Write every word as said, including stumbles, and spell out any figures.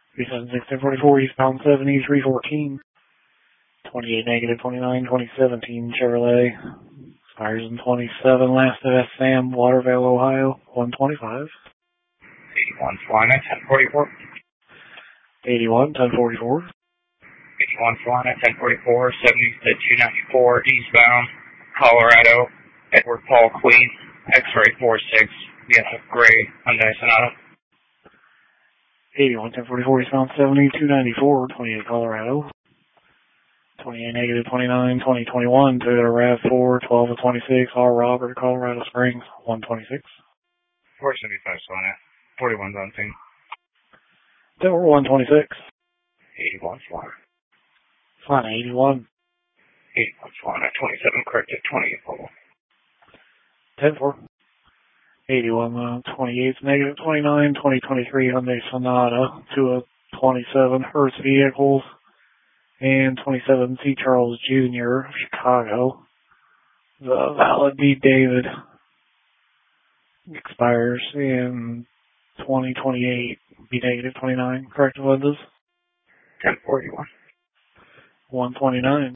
three seven six, ten forty-four, eastbound seventy, three fourteen. twenty-eight negative, twenty-nine, twenty seventeen Chevrolet. Expires in twenty-seven, last of S. Sam, Waterville, Ohio, one twenty-five. eighty-one, flying at ten forty-four. eighty-one, ten forty-four. eighty-one, flying at ten forty-four, seventy to two ninety-four, eastbound, Colorado, Edward Paul Queen, X-ray four six, yes, gray, Hyundai Sonata. eighty-one, ten forty-four, eastbound seventy, two ninety-four, twenty-eight Colorado. twenty-eight negative, twenty-nine, twenty twenty-one, Toyota RAV four, twelve to twenty-six, R. Robert, Colorado Springs, one twenty-six. four seventy-five, Sonata, forty-one's on scene. Denver, one twenty-six. eighty-one, flying. Flying, eighty-one. eighty-one, flying at twenty-seven, corrected, twenty-eight, Polo. ten four. eighty-one, uh, twenty-eight, negative twenty-nine, twenty twenty-three Hyundai Sonata, to a twenty-seven Hertz vehicles, and twenty-seven C. Charles Junior, Chicago. The valid D. David expires in twenty twenty-eight, B negative twenty-nine, corrected lenses. ten forty-one. one twenty-nine.